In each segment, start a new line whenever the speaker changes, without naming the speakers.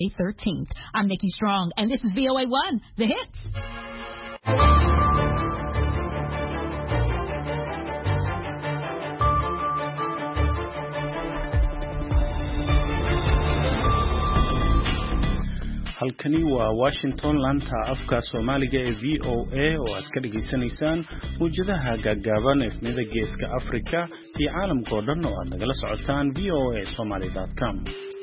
13th. I'm Nikki Strong, and this is VOA1, The Hits.
halkani waa Washington laanta afka Soomaaliga ee VOA oo aad ka dhageysanaysaan wajadaha gaagaaban ee midda geeska Afrika iyo caalamka oo dhan oo aad nagala socotaan voasomali.com.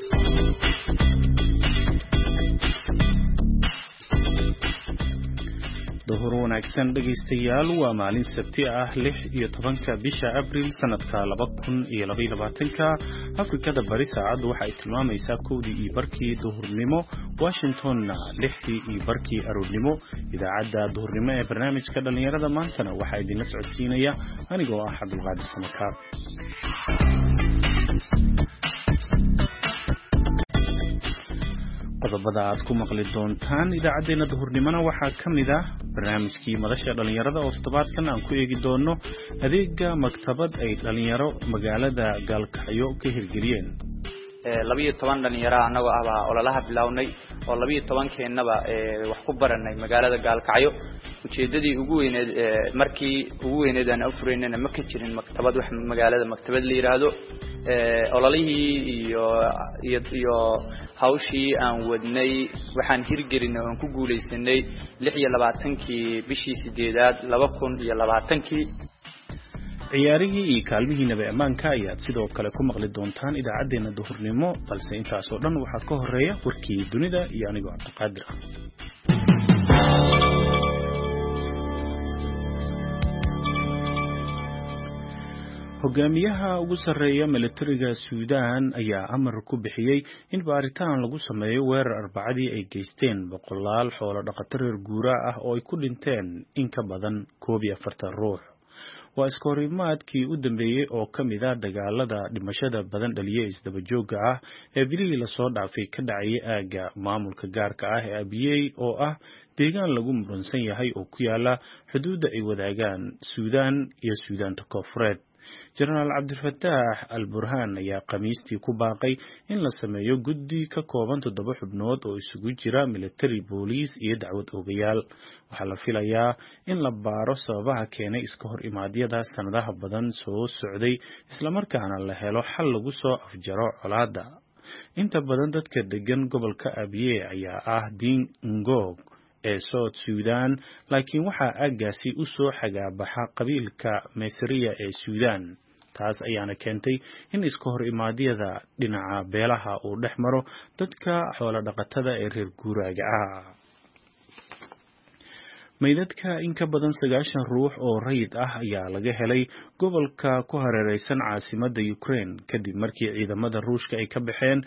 duhur wanaagsan dhageystayaal waa maalin sabti ah 16 bisha Abriil sanadka 2022 Afrikada bari saacadu waxa ay tilmaamaysaa 1:00 duhurnimo Washingtonna 6:00 aroornimo idaacadda duhurnimo ee barnaamijka dhalinyarada maantana waxa idin la socodsiinaya anigoo ah Cabdulqaadir Samakaab. qodobada aad ku maqli doontaan idaacadeena duhurnimona waxaa kamid ah barnaamijkii madasha dhalinyarada oo toddobaadkan aan ku eegi doono adeega maktabad ay dhalinyaro magaalada Gaalkacyo ka hirgeliyeen
12 dhalinyaro anagoo ah ololaha bilawnay oo 12 keenaba wax ku baranay magaalada Gaalkacyo ujeedadii ugu weyneed markii ugu weyneed aan afreynana ma ka jirin maktabad wax magaalada maktabad la yiraahdo ololihii iyo hawshii aan wadnay waxaan hirgelinay oo ku guuleysanay 26kii bishii 8aad 2020kii
ciyaarigii iyo kaalmihiinaba ammaanka ayaad sidoo kale ku maqli doontaan idaacadeena duhurnimo balse intaas oo dhan waxaa ka horeeya warkii dunida iyo anigoo Cabdiqaadir ah. hogaamiyaha ugu sarreeya militariga Suudaan ayaa amar ku bixiyay in baaritaan lagu sameeyo weerar Arbacadii ay geysteen boqolaal xoolo dhaqato reer guura ah oo ay ku dhinteen in ka badan 41 ruux. waa iskoorimaadkii u dambeeyay oo kamid ah dagaalada dhimashada badan dhaliyay isdaba joogga ah ee bilihii la soo dhaafay ka dhacay aaga maamulka gaarka ah ee Abyei oo ah deegaan lagu muransan yahay oo ku yaala xuduudda ay wadaagaan Suudaan iyo Suudaanta Koonfureed. General Abdulfataax al-Burhan ayaa Khamiistii ku baaqay in la sameeyo guddi ka kooban 7 xubnood oo isugu jira military, police iyo dacwad oogayaal. waxaa la filayaa in la baaro sababaha keenay iska hor imaadyada sanadaha badan soo socday isla markaana la helo xal lagu soo afjaro colaadda. inta badan dadka degan gobolka Abyei ayaa ah Diin Ngog ee South Sudan, laakiin waxaa aagaasi u soo xagaabaxa qabiilka Meesriya ee Suudaan. taas ayaana keentay in iska hor imaadyada dhinaca beelaha uu dhex maro dadka xoolo dhaqatada ee reer guuraaga ah. meydadka in ka badan 90 ruux oo rayid ah ayaa laga helay gobolka ku hareeraysan caasimadda Ukraine kadib markii ciidamada Ruushka ay ka baxeen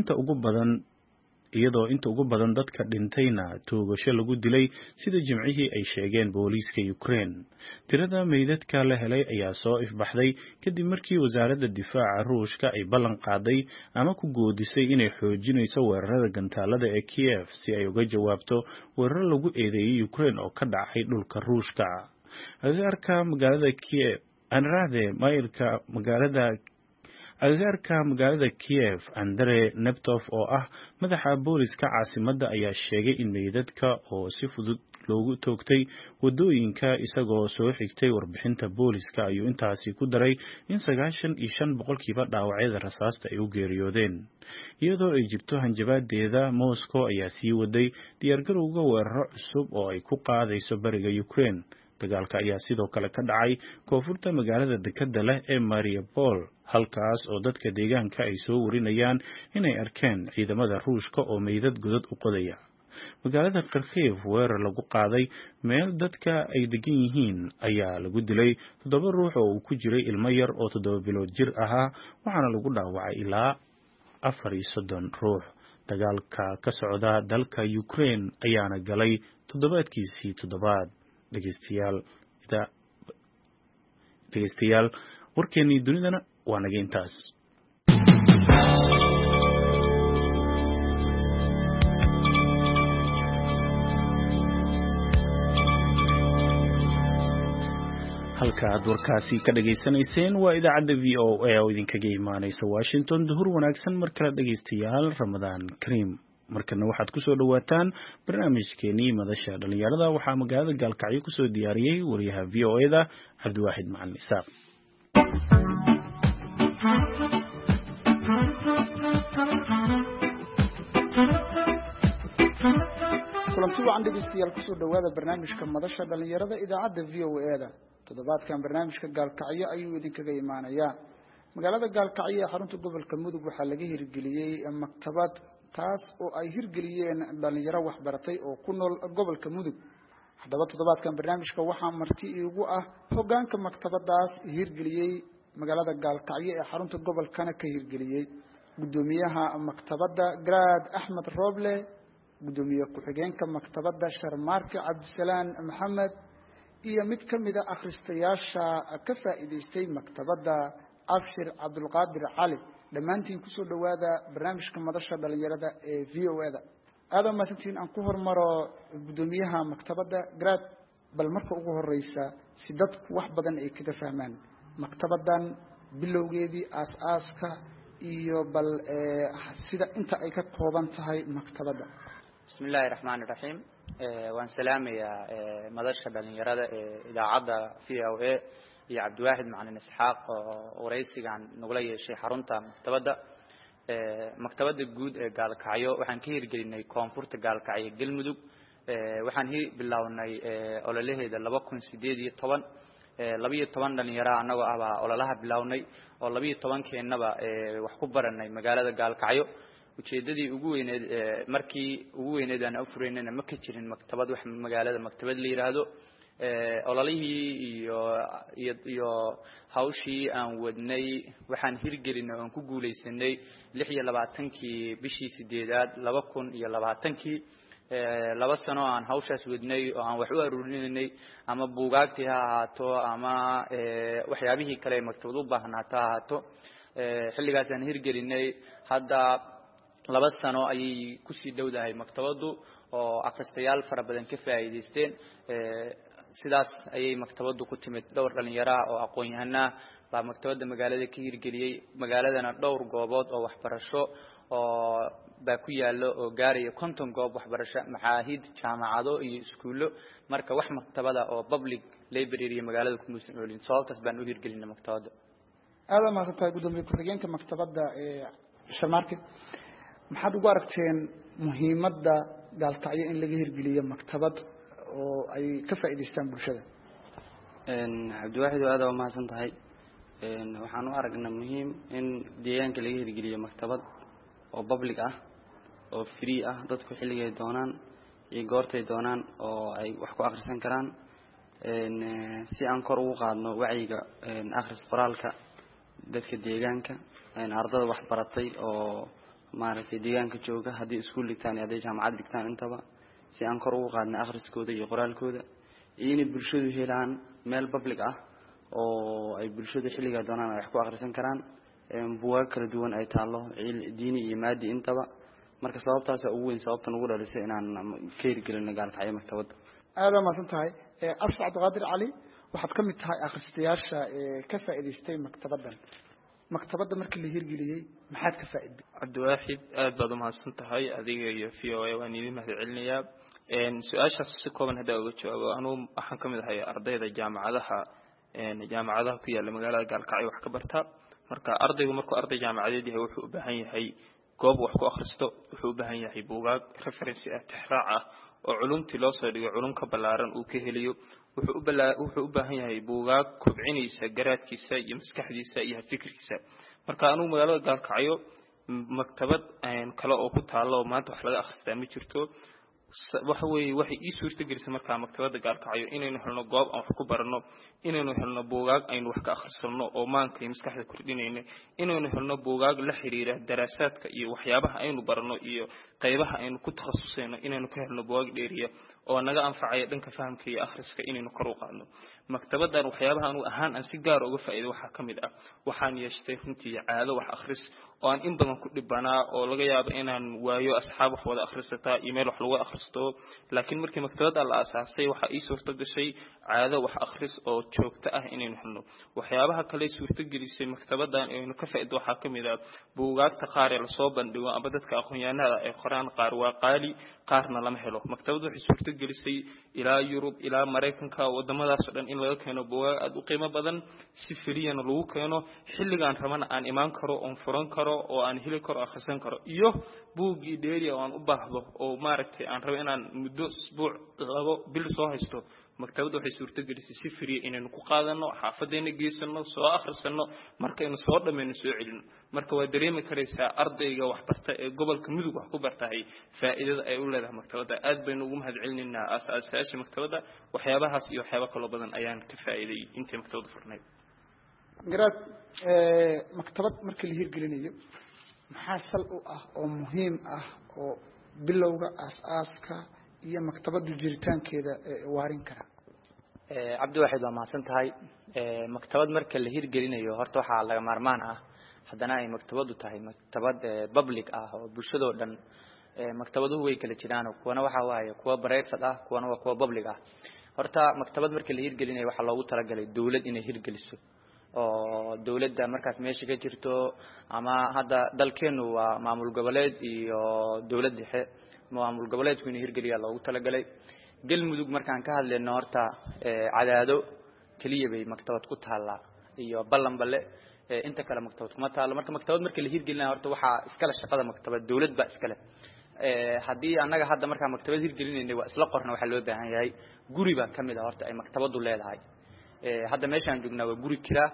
iyadoo inta ugu badan dadka dhintayna toogasho lagu dilay sida jimcihii ay sheegeen booliiska Ukraine. tirada meydadka la helay ayaa soo ifbaxday kadib markii wasaaradda difaaca Ruushka ay ballan qaaday ama ku goodisay inay xoojinayso weerarada gantaalada ee Kiev si ay uga jawaabto weerar lagu eedeeyay Ukraine oo ka dhacay dhulka Ruushka. agagaarka magaalada Kiev agagaarka magaalada Kiev, Andrei Neptov oo ah madaxa booliska caasimadda ayaa sheegay in meydadka oo si fudud loogu toogtay wadooyinka isagoo soo xigtay warbixinta booliska ayuu intaasi ku daray in 95% dhaawacyada rasaasta ay u geeriyoodeen. iyadoo ay jirto hanjabaadeeda, Moscow ayaa sii waday diyaargarowga weeraro cusub oo ay ku qaadayso bariga Ukraine. dagaalka ayaa sidoo kale ka dhacay koonfurta magaalada dekedda leh ee Mariupol, halkaas oo dadka deegaanka ay soo warinayaan inay arkeen ciidamada Ruushka oo meydad godad u qodaya. magaalada Kharkiv, weerar lagu qaaday meel dadka ay degan yihiin ayaa lagu dilay 7 ruux oo uu ku jiray ilmo yar oo 7 bilood jir ahaa, waxaana lagu dhaawacay ilaa 34 ruux. dagaalka ka socda dalka Ukraine ayaana galay toddobaadkiisii 7. dhegeystayaal warkeenii dunidana waa naga intaas. halka aad warkaasi ka dhageysanayseen waa idaacadda VOA oo idinkaga imaanaysa Washington. duhur wanaagsan mar kale dhegeystayaal, Ramadaan Kariim. markana waxaad ku soo dhawaataan barnaamijkeenii madasha dhalinyarada waxaa magaalada Gaalkacyo ku soo diyaariyay wariyaha VOA-da Cabdiwaaxid Macalin Isaaq.
kulanti wacan dhegeystayaal ku soo dhawaada barnaamijka madasha dhalinyarada idaacadda VOA-da. toddobaadkan barnaamijka Gaalkacyo ayuu idinkaga imaanayaa. magaalada Gaalkacyo ee xarunta gobolka Mudug waxaa laga hirgeliyay maktabad taas oo ay hirgeliyeen dhalinyaro waxbaratay oo ku nool gobolka Mudug. haddaba toddobaadkan barnaamijka waxaa marti iigu ah hoggaanka maktabadaas hirgeliyay magaalada Gaalkacyo ee xarunta gobolkana ka hirgeliyay gudoomiyaha maktabadda Garaad Axmed Roble, gudoomiye ku-xigeenka maktabadda Sharmaarke Cabdisalaan Maxamed iyo mid ka mid ah akhristayaasha ka faa'iideystay maktabadda Abshir Cabdulqaadir Cali. dhammaantiin ku soo dhawaada barnaamijka madasha dhalinyarada ee VOA-da. aad ma santiin aan ku hormaro gudoomiyaha maktabadda Garaad, bal marka ugu horeysa si dadku wax badan ay kaga fahmaan maktabaddan bilowgeedii aas-aaska iyo bal sida inta ay ka kooban tahay maktabadda.
bismillaahi raxmaani raxiim. waan salaamayaa madasha dhalinyarada ee idaacadda VOA iyo Cabdiwaaxid Macalin Isaaq oo wareysigan nagula yeeshay xarunta maktabadda guud ee Gaalkacyo. waxaan ka hirgelinay koonfurta Gaalkacyo Galmudug. waxaan bilownay ololaheeda 2018 12 dhalinyaro anagoo ah ololaha bilownay oo 12 keenaba wax ku baranay magaalada Gaalkacyo. ujeedadii ugu weyneed markii ugu weyneed aan afreynayna ma ka jirin maktabad wax magaalada maktabad la yiraahdo. ololihii iyo hawshii aan wadnay waxaan hirgelinay oo ku guuleysanay 26kii bishii 8aad 2020kii. 2 sano aan hawshaas wadnay oo aan wax u aruurinay ama buugaagtii ha ahaato ama waxyaabihii kale maktabad u baahnaato ha ahaato. xilligaas aan hirgelinay hadda 2 sano ayay ku sii dhowdahay maktabadu oo akhristayaal fara badan ka faa'iideysteen. sidaas ayay maktabadu ku timid dhowr dhalinyaro oo aqoon-yahana baa maktabada magaalada ka hirgeliyay. magaaladana dhowr goobood oo waxbarasho oo baa ku yaalo oo gaaraya 50 goob waxbarasho, macaahid, jaamacado iyo iskuulo. marka wax maktabada oo public library magaalada ku muusnoolin sababtaas baan u hirgelinay maktabada.
aad ma santahay gudoomiye ku-xigeenka maktabadda Sharmaarke, maxaad ugu aragteen muhiimadda Gaalkacyo in laga hirgeliyo maktabad oo ay ka faa'iideystaan bulshada?
Cabdiwaaxid aad ma santahay. waxaan u aragnaa muhiim in deegaanka laga hirgeliyo maktabad oo public ah oo free ah, dadku xilligay doonaan iyo goortay doonaan oo ay wax ku akhrisan karaan. si aan kor ugu qaadno wacyiga akhris qoraalka dadka deegaanka, ardada wax baratay oo maaragtay deegaanka jooga haddii iskuul dhigtaan iyo haddii jaamacad dhigtaan intaba, si aan kor ugu qaadno akhriskooda iyo qoraalkooda iyo in bulshadu helaan meel public ah oo ay bulshadu xilliga doonaan ay wax ku akhrisan karaan. buugaag kala duwan ay taalo diini iyo maadi intaba. marka sababtaas ugu weyn sababtan ugu dhalisay inaan ka hirgelino Gaalkacyo maktabadda.
aad ma santahay. Abshir Cabdulqaadir Cali, waxaad ka mid tahay akhristayaasha ka faa'iideystay maktabaddan. maktabadda markii la hirgeliyay maxaad ka faa'iiday?
Cabdiwaaxid aad baad u mahadsan tahay adiga iyo VOA waan idin mahadcelinayaa. su-aashaas si kooban haddii uga jawaabo, anuu waxaan ka mid ahay ardayda jaamacadaha ku yaala magaalada Gaalkacyo wax ka barta. marka ardaygu markuu arday jaamacadeed yahay wuxuu u baahan yahay goob wax ku akhristo, wuxuu u baahan yahay buugaag reference ah, tixraac ah oo culumtii loo soo dhigo culum ka ballaaran uu ka heliyo. wuxuu u baahan yahay buugaag kobcinaysa garaadkiisa iyo maskaxdiisa iyo fikirkiisa. marka anuu magaalada Gaalkacyo maktabad kale oo ku taalo maanta wax laga akhristaa ma jirto. waxa weeye waxay ii suurtagelisay markaa maktabada Gaalkacyo inaynu helno goob aan wax ku barano, inaynu helno buugaag aynu wax ka akhrisano oo maanka iyo maskaxda kordhinayna, inaynu helno buugaag la xiriira daraasaadka iyo waxyaabaha aynu barano iyo qaybaha aynu ku takhasusayno, inaynu ka helno buugaag dheeriya oo naga anfacaya dhanka fahamka iyo akhriska inaynu kor u qaadno. maktabadan waxyaabaha anu ahaan aan si gaar uga faa'iido waxaa ka mid ah waxaan yeeshtay runtii caado wax akhris oo aan in badan ku dhibanaa oo laga yaabo inaan waayo asxaab wax wada akhrisataa iyo meel wax lagu akhristo. laakiin markii maktabada la aasaasay waxa ii suurto gashay caado wax akhris oo joogto ah inaynu helno. waxyaabaha kale suurto gelisay maktabadan inaynu ka faa'iido waxaa ka mid ah buugaagta qaar ee la soo bandhigo ama dadka aqoon-yahanada ay qoraan karaan qaar waa qaali qaarna lama helo maktabadu waxay suurto gelisay ilaa Yurub ilaa Mareykanka wadamadaas oo dhan in laga keeno buugaag aad u qiimo badan si filiyana lagu keeno xilligan rabana aan imaan karo oo furan karo oo aan heli karo akhrisan karo iyo buugii dheeri oo aan u baahdo oo maaragtay aan rabo inaan muddo usbuuc labo bil soo haysto maktabadu waxay suurto gelisay si firiye inaynu ku qaadano xaafadeena geysano soo akhrisano markaynu soo dhameeyno soo celino marka waa dareemi karaysaa ardayga wax barta ee gobolka Mudug wax ku bartay faa'iidada ay u leedahay maktabada aad baynu ugu mahadcelinaynaa aasaasiyaasha maktabada waxyaabahaas iyo waxyaabo kale badan ayaan ka faa'iiday intii maktabadu furnayd
garaad maktabad markii la hirgelinayo maxaa sal u ah oo muhiim ah oo bilowga aaska iyo maktabadu jiritaankeeda waarin kara
cabdi waxaad waa mahadsan tahay maktabad marka la hirgelinayo horta waxa laga maarmaan ah haddana ay maktabadu tahay maktabad public ah oo bulshada oo dhan maktabaduhu way kala jiraan kuwana waxa waaye kuwa private ah kuwana waa kuwa public ah horta maktabad marka la hirgelinayo waxa loogu talagalay dawlad inay hirgeliso oo dawladda markaas meesha ka jirto ama hadda dalkeenu waa maamul goboleed iyo dawlad dhexe maamul goboleedku inay hirgeliya loogu talagalay galmudug markaan ka hadlayno horta cadaado kaliya bay maktabad ku taala iyo ballanbale inta kale maktabad kuma taalo marka maktabad marka la hirgelinayo horta waxa iskala shaqada maktabad dawlad ba iskale hadii anaga hadda marka maktabad hirgelinayna waa isla qorna waxa loo baahan yahay guri ba kamid ah horta ay maktabadu leedahay hadda meeshaan joognaa waa guri kira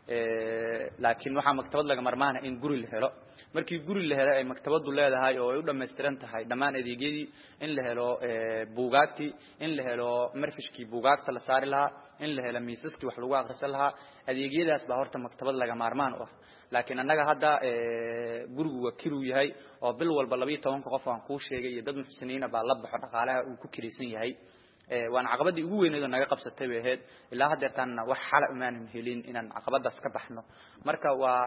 laakiin waxa maktabad laga marmaana in guri la helo markii guri la helo ay maktabadu leedahay oo ay u dhameystiran tahay dhamaan adeegyadii in la helo buugaagti in la helo marfishkii buugaagta la saari lahaa in la helo miisaskii wax lagu akhrisan lahaa adeegyadaas baa horta maktabad laga marmaan ah laakiin anaga hadda gurigu waa kiru yahay oo bil walba 12 qof aan ku sheegay iyo dad muxsiniina baa la baxo dhaqaalaha uu ku kireysan yahay waan caqabadii ugu weyneed oo naga qabsatay bay ahayd ilaa hadda tan wax xal umaanan helin inaan caqabadaas ka baxno marka waa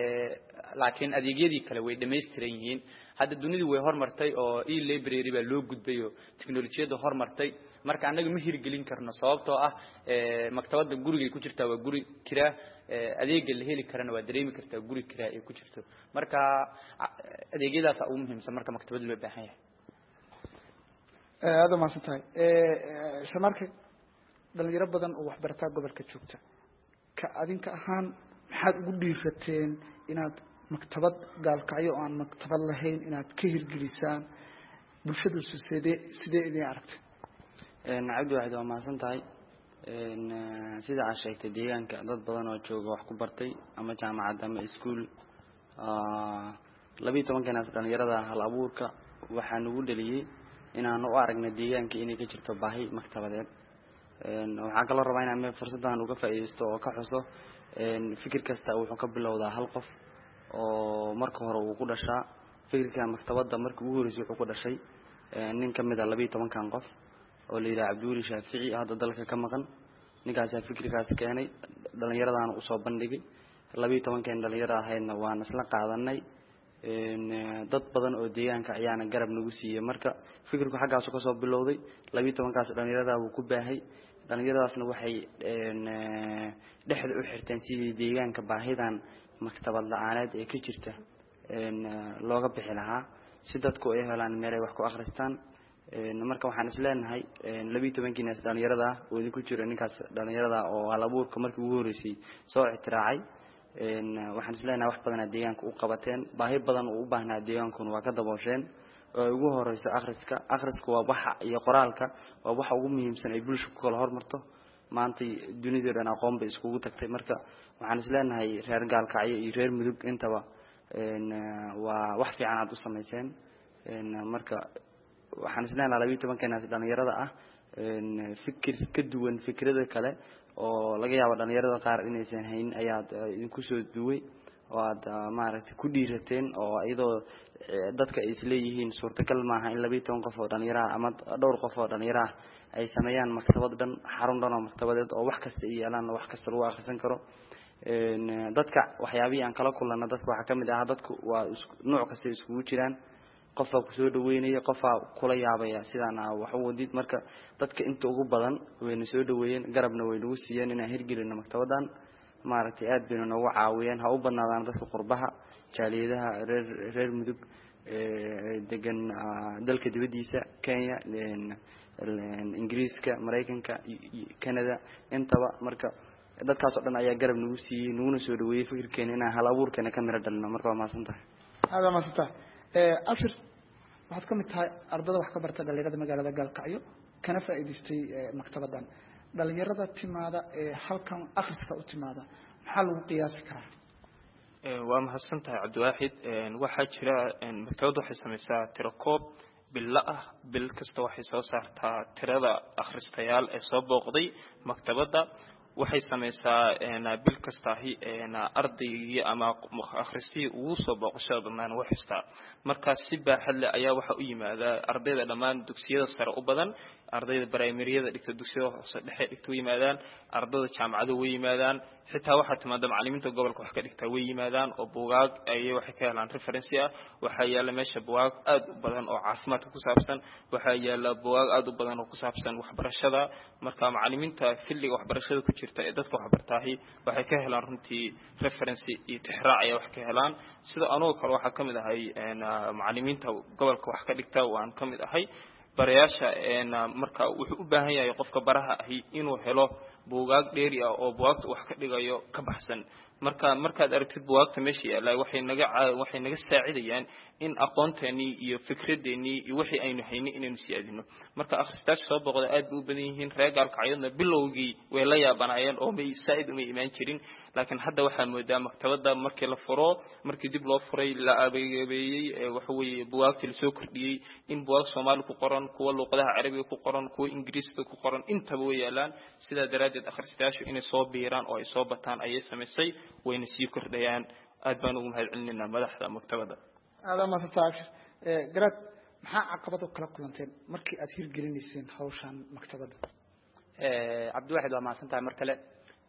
laakiin adeegyadii kale way dhameystiran yihiin hadda dunidu way hormartay oo e-library baa loo gudbay oo tiknoolajiyada hormartay marka anaga ma hirgelin karno sababtoo ah maktabada guriga ku jirta waa guri kira adeega la heli karana waa dareemi kartaa guri kira ay ku jirto marka adeegyadaas ugu muhiimsan marka maktabada loo baahan yahay
هذا ما سنتهي سمارك dhalinyaro badan oo wax barata gobolka joogta ka adinka ahaan maxaad ugu dhiirateen inaad maktabad gaalkacyo oo aan maktabad lahayn inaad ka hirgelisaan bulshadu sidee idin aragtay
cabdi waxaad waa mahadsan tahay sida aad sheegtay deegaanka dad badan oo jooga wax ku bartay ama jaamacad ama iskuul 12 kanaas dhalinyarada hal abuurka waxaan ugu dhaliyay inaan u aragna deegaanka inay ka jirto baahi maktabadeed waxaan kala rabaa inaan fursadan uga faa'iideysto oo ka xuso fikir kasta wuxuu ka bilowdaa hal qof oo marka hore uu ku dhashaa fikirka maktabada markii ugu horeysay wuxuu ku dhashay nin kamid ah 12 kan qof oo la yiraahdo Abduuli Shaafici hadda dalka ka maqan ninkaas fikirkaas keenay dhalinyaradan u soo bandhigay 12 kan dhalinyaro ahayna waan isla qaadanay dad badan oo deegaanka ayaana garab nagu siiyay marka fikirku xaggaas ka soo bilowday 12 kaas dhalinyarada uu ku baahay dhalinyaradaasna waxay dhexda u xirteen sidii deegaanka baahidan maktabad la'aaneed ee ka jirta looga bixi lahaa si dadku ay helaan meel ay wax ku akhristaan marka waxaan isleenahay 12 kiinaas dhalinyarada oo idinku jira ninkaas dhalinyarada oo hal abuurka markii ugu horeysay soo ixtiraacay waxaan isleenahay wax badan deegaanka u qabateen baahi badan oo u baahnaa deegaankuna waa ka daboosheen oo ugu horeysa akhrisku waa waxa iyo qoraalka waa waxa ugu muhiimsan ay bulshada ku kala hormarto maanta dunida dhan aqoon bay iskugu tagtay marka waxaan isleenahay reer gaalkacyo iyo reer mudug intaba waa wax fiican aad u sameeyeen marka waxaan isleenahay 12 kanaas dhalinyarada ah fikir ka duwan fikrada kale oo laga yaabo dhalinyarada qaar inaysan hayn ayaa idinku soo duway oo aad maaragtay ku dhiirateen oo iyadoo dadka ay isleeyihiin suurtagal maaha in 12 qof oo dhalinyaro ama dhowr qof oo dhalinyaro ay sameeyaan maktabad dhan xarun dhan oo maktabadeed oo wax kasta ay yeelaan wax kasta lagu akhrisan karo dadka waxyaabihi aan kala kulana dadka waxa kamid ah dadku waa nooc kasta iskugu jiraan qof ku soo dhaweynaya qof kula yaabaya sidaan wax u wadid marka dadka inta ugu badan way soo dhaweeyeen garabna way nagu siiyeen inaan hirgelino maktabadan maaragtay aad bayna noogu caawiyeen ha u badnaadaan dadka qurbaha jaaliyadaha reer mudug degan dalka dibadiisa Kenya Ingiriiska Mareykanka Canada intaba marka dadkaas oo dhan ayaa garab nagu siiyay nuguna soo dhaweeyay fikirkeena inaan hal abuurkeena ka miro dhalno marka waa maasantahay
هذا ما ستة أبشر waxaad ka mid tahay ardada wax ka barta dhalinyarada magaalada Gaalkacyo kana faa'iideystay maktabaddan dhalinyarada timaada halkan akhriska u timaada maxaa lagu qiyaasi karaa
waa mahadsantahay Cabdiwaaxid waxa jira maktabaddu waxay samaysaa tiro koob billa ah bil kasta waxay soo saartaa tirada akhristayaal ee soo booqday maktabadda waxay samaysaa bil kasta ardaygii ama akhristii ugu soo booqashada dhammaan wax xista marka si baaxad leh ayaa waxa u yimaada ardayda dhammaan dugsiyada sare u badan ardayda primaryada dhigta dugsiyada hoose dhexe dhigta yimaadaan ardayda jaamacada way yimaadaan xitaa waxa timaada macallimiinta gobolka wax ka dhigta way yimaadaan oo buugaag ay waxay ka helaan reference ah waxa yaala meesha buugaag aad u badan oo caafimaadka ku saabsan waxa yaala buugaag aad u badan oo ku saabsan waxbarashada marka macallimiinta filliga waxbarashada ku jirta ee dadka waxbartaahi waxay ka helaan runtii reference iyo tixraac ay wax ka helaan sida anoo kale waxa kamid ahay macallimiinta gobolka wax ka dhigta waan kamid ahay barayaasha marka wuxuu u baahan yahay qofka baraha ahi inuu helo buugaag dheeri ah oo buugaagta wax ka dhigayo ka baxsan markaad aragtid buugaagta meesha yaala waxay naga saacidayaan in aqoonteeni iyo fikradeeni iyo wixii aynu haynay inaynu siyaadino marka akhristayaasha soo booqda aad u badan yihiin reer Gaalkacyadna bilowgii way la yaabanayeen oo may saaid uma imaan jirin laakiin hadda waxa moodaa maktabadda markii la furo markii dib loo furay la abeeyay waxa weeye buugaagta la soo kordhiyay in buugaag Soomaali ku qoran kuwa luqadaha Carabiga ku qoran kuwa Ingiriisiga ku qoran intaba way yaalaan sida daraadeed akhristayaashu inay soo biiraan oo ay soo bataan ayay samaysay wayna sii kordhayaan aad baan ugu mahadcelinaynaa madaxda maktabadda
هذا ما ستة قرأت maxaa caqabado kala kulanteen markii aad hirgelinayseen hawshan maktabadda
Cabdiwaaxid waa maasantahay mar kale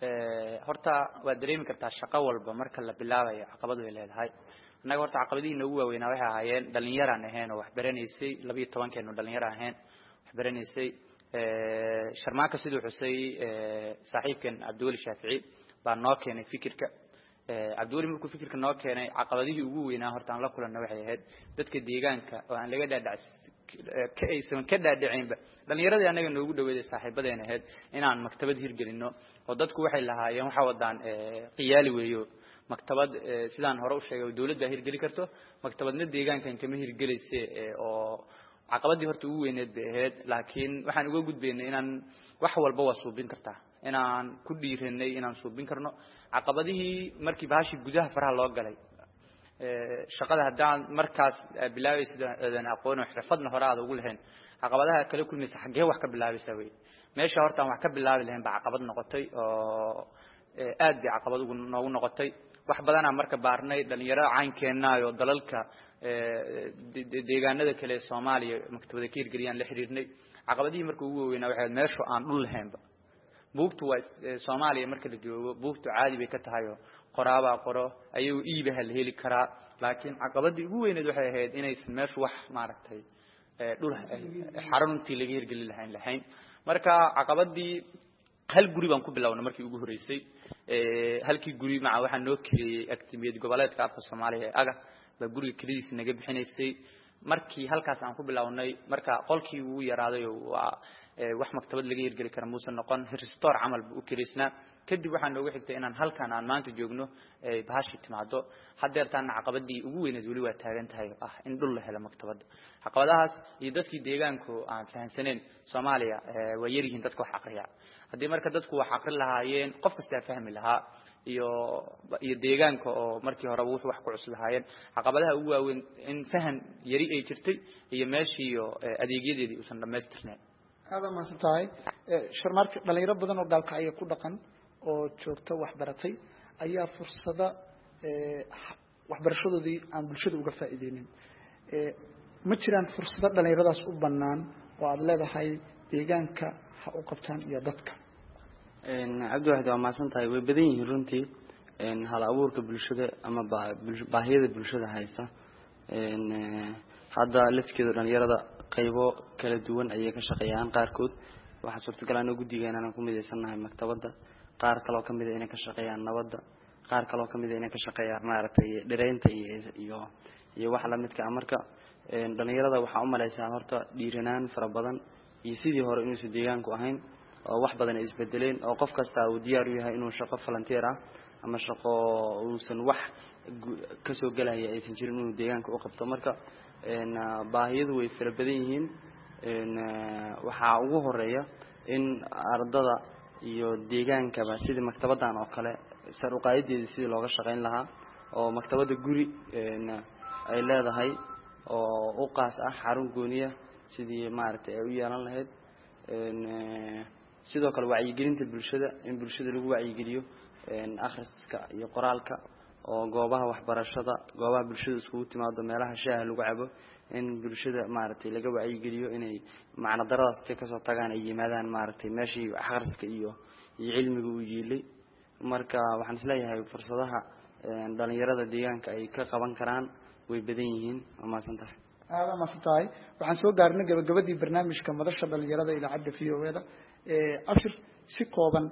horta waa dareemi kartaa shaqo walba marka la bilaabayo caqabado ay leedahay anaga horta caqabadiina ugu waaweyn waxay ahaayeen dhalinyaraan ahayn oo wax baranaysay 12 keeno dhalinyaro ahayn wax baranaysay sharmaaka sidoo xusay saaxiibkan Cabdiwali Shaafici baa noo keenay fikirka Cabdiwali markuu fikirka noo keenay caqabadihii ugu weynaa horta aan la kulanay waxay ahayd dadka deegaanka oo aan laga dhaadhacin ka dhaadhicinba dhalinyarada anaga noogu dhaweeday saaxiibadeena ahayd inaan maktabad hirgelino oo dadku waxay lahaayeen waxa wadaan qiyaali weeyo maktabad sidaan hore u sheegay dawladda hirgeli karto maktabadna deegaankan kama hirgelisay oo caqabadii horta ugu weyneed bay ahayd laakiin waxaan uga gudbeynay inaan wax walba wasuubin kartaa inaan ku dhiiranay inaan suubin karno caqabadihii markii baashi gudaha faraha loo galay shaqada hadaan markaas bilaabaysidaan aqoon oo xirfadna hore aad ugu lahayn caqabadaha kala kulmaysa xagee wax ka bilaabaysaa way meesha horta wax ka bilaabi lahayn baa caqabad noqotay oo aad bay caqabad ugu noqotay wax badan aan marka baarnay dhalinyaro caankeenaayo dalalka deegaanada kale ee Soomaaliya maktabada ka hirgeliyaan la xiriirnay caqabadihii markii ugu weynaa waxay meesha aan dhul lahaynba buugtu waa Soomaaliya marka la joogo buugtu caadi bay ka tahay oo qoraaba qoro ayuu iibaha la heli karaa laakiin caqabadii ugu weyneed waxay ahayd inaysan meesha wax maaragtay dhul xaruntii laga hirgelin lahayn marka caqabadii hal guri baan ku bilownay markii ugu horeysay halkii guri ma waxa noo kireeyay aktimiyad goboleedka afka Soomaaliya aga ba guriga kiridiisa naga bixinaysay markii halkaas aan ku bilownay marka qolkii uu yaraaday waa wax maktabad laga hirgeli kara muusan noqon restore amal u kireysna kadib waxaan noogu xigtay inaan halkaan aan maanta joogno baashi timaado hadeertaan caqabadii ugu weyneed wali waa taagan tahay in dhul la helo maktabada caqabadahaas iyo dadkii deegaanka aan fahansaneen Soomaaliya way yarihiin dadka wax aqriya hadii marka dadku wax aqri lahaayeen qof kasta fahmi lahaa iyo deegaanka oo markii hore wax ku cuslahaayeen caqabadaha ugu waaweyn in fahan yari ay jirtay iyo meeshii iyo adeegyadeedii uusan dhameystirneen
هذا ما ستاي شرمارك dhalinyaro badan oo Gaalkacyo ku dhaqan oo joogto wax baratay ayaa fursada waxbarashadoodii aan bulshada uga faa'iideynin ma jiraan fursado dhalinyaradaas u banaan oo aad leedahay deegaanka ha u qabtaan iyo dadka
Cabdiwaaxid waa maasantahay way badan yihiin runtii hal abuurka bulshada ama baahiyada bulshada haysta hadda lafkeedu dhalinyarada qaybo kala duwan ayay ka shaqeeyaan qaarkood waxa suurtagal ah in guddigeena aan ku mideysanahay maktabada qaar kale oo kamid ah inay ka shaqeeyaan nabadda qaar kale oo kamid ah inay ka shaqeeyaan maaragtay dhireynta iyo iyo wax la midka ah marka dhalinyarada waxaa u malaysaa horta dhiiranaan fara badan iyo sidii hore inuusan deegaanku ahayn oo wax badan ay isbedeleen oo qof kasta uu diyaar u yahay inuu shaqo volunteer ah ama shaqo uusan wax ka soo galaya aysan jirin inuu deegaanka u qabto marka baahiyadu way fara badan yihiin waxaa ugu horeeya in ardada iyo deegaankaba sidii maktabadan oo kale sar u qaadideeda sidii looga shaqayn lahaa oo maktabada guri ay leedahay oo u qaas ah xarun gooniya sidii maaragtay ay u yeelan lahayd sidoo kale wacyigelinta bulshada in bulshada lagu wacyigeliyo akhriska iyo qoraalka oo goobaha waxbarashada goobaha bulshada iskugu timaado meelaha shaaha lagu cabo in bulshada maaragtay laga wacyigeliyo inay macna daradaas ka soo tagaan ay yimaadaan maaragtay meeshii akhriska iyo cilmiga uu yeelay marka waxaan isleeyahay fursadaha dhalinyarada deegaanka ay ka qaban karaan way badan yihiin maasantahay
aada maasantahay waxaan soo gaarnay gabagabadii barnaamijka madasha dhalinyarada idaacadda VOAda abshir si kooban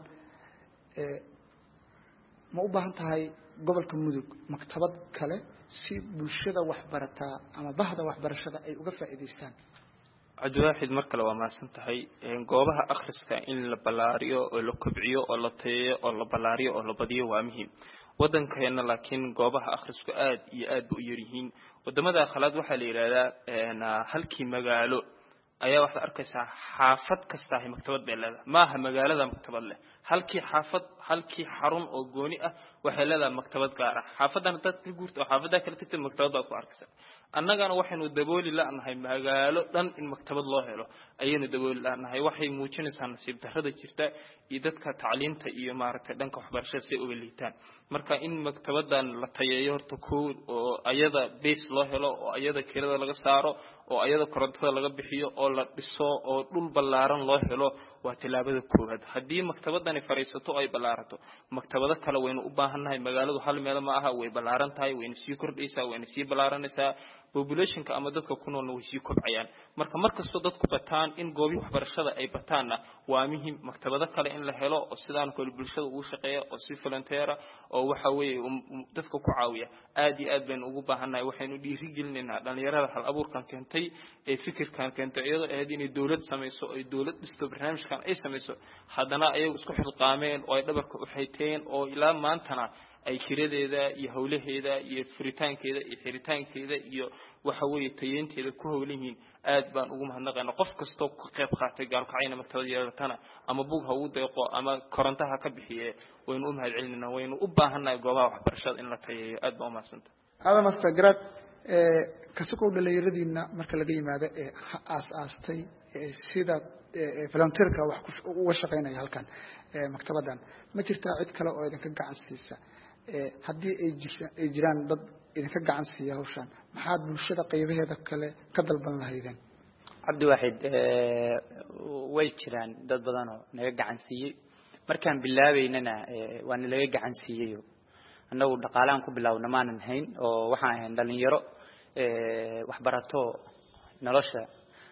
ma u baahan tahay gobolka mudug maktabad kale si bulshada waxbarataa ama bahda waxbarashada ay uga faa'iideystaan
cabdiwaaxid mar kale waa mahadsan tahay goobaha akhriska in la ballaariyo oo la kobciyo oo la tayeeyo oo la ballaariyo oo la badiyo waa muhiim waddankeena laakiin goobaha akhrisku aad iyo aad u yar yihiin wadamada khalaad waxaa la yiraahdaa halkii magaalo ayaa waxaad arkaysaa xaafad kasta ay maktabad bay leedahay maaha magaalada maktabad leh halkii xaafad halkii xarun oo gooni ah waxay leedahay maktabad gaar ah xaafadan dad ka guurto xaafada kala tagtay maktabad baad ku arkaysaa annagana waxaynu dabooli la'nahay magaalo dhan in maktabad loo helo ayaynu dabooli la'nahay waxay muujinaysaa nasiib darrada jirta iyo dadka tacliinta iyo maaragtay dhanka waxbarashada si uga liitaan marka in maktabadan la tayeeyo horta kood oo ayada base loo helo oo ayada kirada laga saaro oo ayada korontada laga bixiyo oo la dhiso oo dhul ballaaran loo helo waa tilaabada koowaad haddii maktabadani fariisato ay ballaarato maktabado kale waynu u baahannahay magaaladu hal meel ma aha way ballaaran tahay wayna sii kordhaysaa wayna sii ballaaranaysaa populationka ama dadka ku noolna way sii kobcayaan marka markastoo dadku bataan in goobii waxbarashada ay bataanna waa muhiim maktabado kale in la helo oo sidaan kale bulshada ugu shaqeeya oo si volunteer oo waxa weeye dadka ku caawiya aad iyo aad baynu ugu baahannahay waxaynu dhiirigelinaynaa dhalinyarada hal abuurkan keentay ee fikirkan keentay iyadoo ahayd inay dawlad samayso oo dawlad dhisto barnaamijkan ay samayso haddana ayagu isku xilqaameen oo ay dhabarka u xayteen oo ilaa maantana ay kiradeeda iyo hawlaheeda iyo furitaankeeda iyo xiritaankeeda iyo waxa weeye tayeynteeda ku hawlihiin aad baan ugu mahadnaqaynaa qof kastoo ka qayb qaatay gaalkacayna maktabad yeelatana ama bug ha uu deeqo ama korontaha ka bixiye waynu u mahadcelinaynaa waynu u baahannahay goobaha waxbarashada in la tayeeyo aad baan u mahadsantay
hada master grad kasoo dhalinyaradiina marka laga yimaado aastay sida volunteerka wax uga shaqeynaya halkan maktabadan ma jirtaa cid kale oo idinka gacan siisa haddii ay jiraan dad idinka gacan siiya hawshan maxaad bulshada qaybaheeda kale ka dalban lahaydeen
cabdiwaaxid way jiraan dad badan oo naga gacan siiyey markaan bilaabeynana waana laga gacan siiyey annagu dhaqaalaan ku bilaawna maanan hayn oo waxaan ahayn dhalinyaro waxbarato nolosha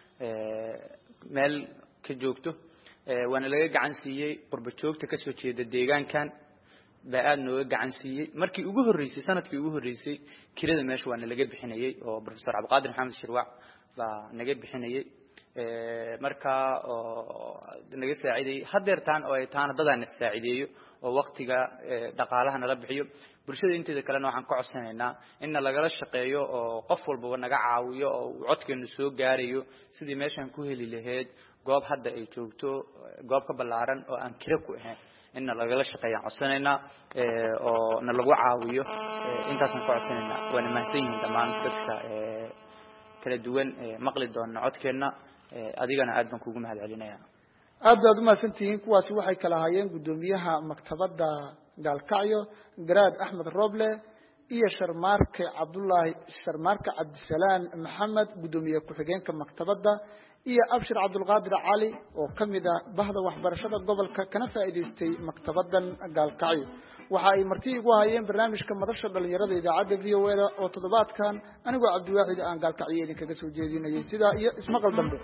meel ka joogto waana laga gacan siiyey qurba joogta ka soo jeeda deegaankan baa aad nooga gacan siiyey markii ugu horeysay sanadkii ugu horeysay kirada meesha waana laga bixinayay oo professor Cabdiqaadir Maxamed Shirwac baa naga bixinayay marka naga saaciday hadeertaan oo ay taana dadaan saacideeyo oo waqtiga dhaqaalaha nala bixiyo bulshada inteeda kale waxaan ka codsanaynaa in lagala shaqeeyo oo qof walba naga caawiyo oo codkeenu soo gaarayo sidii meeshan ku heli lahayd goob hadda ay joogto goob ka ballaaran oo aan kira ku ahayn in lagala shaqeeyo codsanayna oo na lagu caawiyo intaasaan ka codsanayna waana mahadsanyihiin dhammaan dadka kala duwan maqli doona codkeena adigana aad baan kugu mahadcelinayaa
aad baad u mahadsantihiin kuwaasi waxay kala hayeen gudoomiyaha maktabadda gaalkacyo garaad axmed roble iyo sharmaarke cabdisalaan maxamed gudoomiye ku-xigeenka maktabadda iyo abshir cabdulqaadir cali oo kamid ah bahda waxbarashada gobolka kana faa'iideystay maktabaddan gaalkacyo waxa ay marti igu hayeen barnaamijka madasha dhalinyarada idaacadda VOAda oo toddobaadkan anigoo cabdiwaaxid aan gaalkacyo idinkaga soo jeedinayay sidaa iyo ismaqal dambe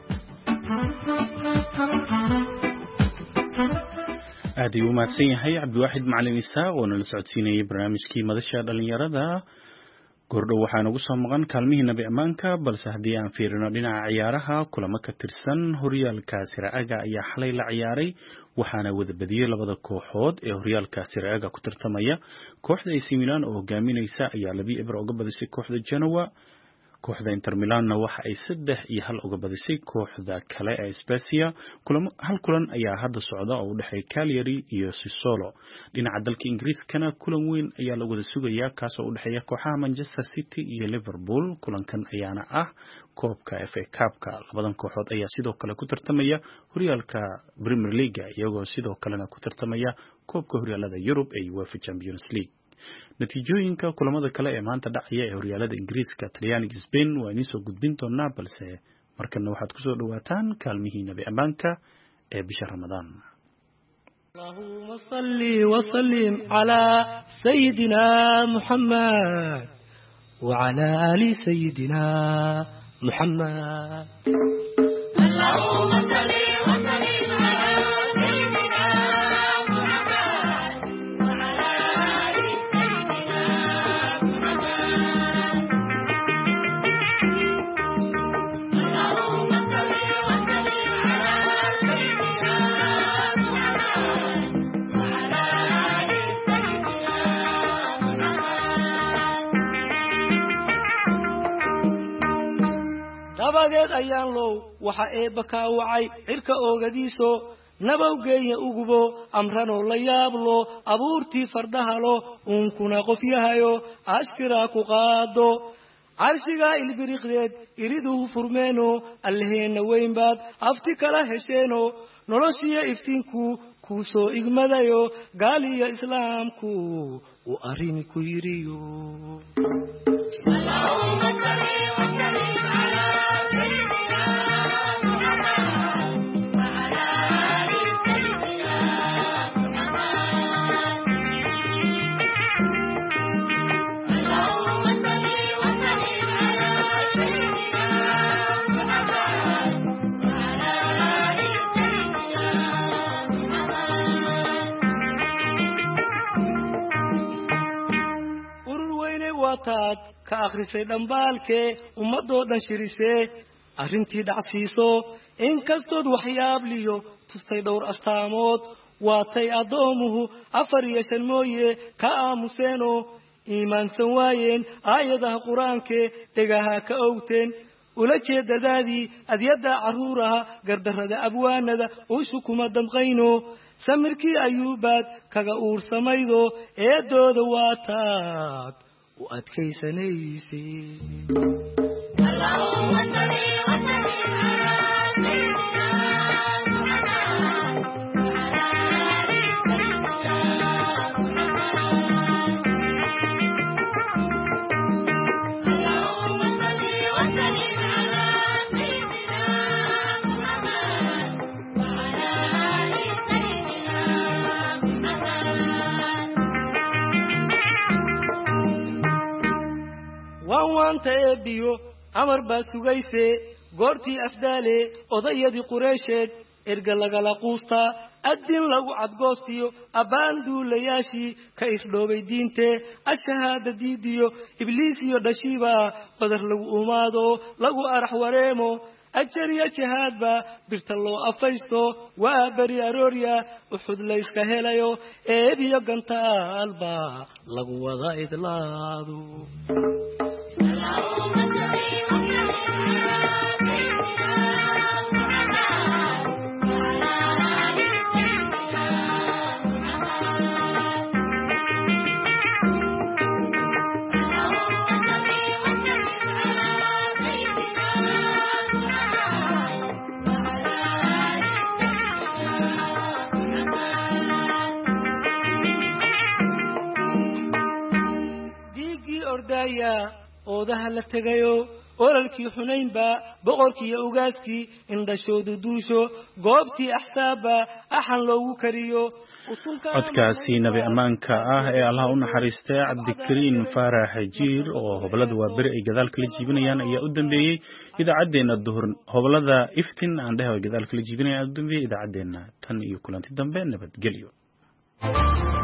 aad ayuu u mahadsan yahay cabdiwaaxid macalin isaaq oo nala socodsiinayay barnaamijkii madasha dhalinyarada gordhow waxaa nagu soo maqan kaalmihii nabi ammaanka balse haddii aan fiirino dhinaca ciyaaraha kulamo ka tirsan horyaalka siraaga ayaa xalay la ciyaaray waxaana wada badiyey labada kooxood ee horyaalka siraaga ku tartamaya kooxda AC Milan oo hogaaminaysa ayaa 2-0 uga badisay kooxda Genoa kooxda Inter Milanna waxa ay 3-1 uga badisay kooxda kale ee Spezia hal kulan ayaa hadda socda oo u dhaxay Cagliari iyo Sassuolo dhinaca dalka Ingiriiskana kulan weyn ayaa la wada sugayaa kaas oo u dhaxeeya kooxaha Manchester City iyo Liverpool kulankan ayaana ah koobka FA Cup-ka labadan kooxood ayaa sidoo kale ku tartamaya horyaalka Premier League iyagoo sidoo kalena ku tartamaya koobka horyaalada Europe ee UEFA Champions League natiijooyinka kulamada kale ee maanta dhacaya ee horyaalada Ingiriiska Talyaaniga Spain waa inoo soo gudbin doonaa balse markana waxaad ku soo dhawaataan kaalmihii nabi ammaanka ee bisha Ramadaan
اللهم صل وسلم على سيدنا محمد وعلى آل سيدنا محمد اللهم صل وسلم على سيدنا محمد وعلى آل سيدنا محمد اللهم صل وسلم على سيدنا محمد وعلى آل سيدنا محمد dabadeed ayaan low waxa eebba ka wacay cirka oogadiiso nabawgeeya ugubo amranoo la yaablo abuurtii fardahalo unkuna qof yahayo ashkiraa ku qaado carshigaa ilbiriqdeed iriduhu furmeeno allaheenna weyn baad afti kala hesheeno noloshiyo iftiinku kuu soo igmadayo gaal iyo islaamku uu arrini ku yidhiyo taad ka akhrisay dhambaalkee ummadoo dhan shirisee arrintii dhacsiiso inkastood waxyaabliyo tustay dhowr astaamood waatay addoomuhu 4 mooye ka aamuseenoo iimaansan waayeen aayadaha qur-aankee dhegaha ka owteen ula jeedadaadii adyadda carruuraha gardarrada abwaanada uushu kuma damqayno samirkii ayuubaad kaga uursamaydo eedooda waataad وأتكيسنيسي اللهم صل وسلم على سيدنا محمد وعلى آل سيدنا محمد اللهم صل وسلم على سيدنا محمد وعلى آل سيدنا waanta eebiyo amar baad sugaysee goortii afdaale odayadii qureysheed erga lagala quustaa addin lagu cadgoostiyo abbaan duulayaashii ka ifdhoobay diintee ashahaada diidiyo ibliis iyo dhashiiba badar lagu umaado lagu arax wareemo ajar iyo jihaadba birta loo afaysto waa beri aroorya uxud layska helayo eebiyo gantaalba lagu wada idlaado oodaha la tegayo ololkii xunaynba boqorkii ugaaskii indhashoodu duusho goobtii axsaabba axan loogu kariyo
codkaasi nabi ammaanka ah ee Allah u naxariistay Cabdikariin Faarax Jiir oo hoblada waa bari ay gadaal kala jiibinayaan ayaa u dambeeyay idaacadeena duhur hoblada iftin aan dhahay gadaal kala jiibinayaan u dambeeyay idaacadeena tan iyo kulanti dambe nabadgelyo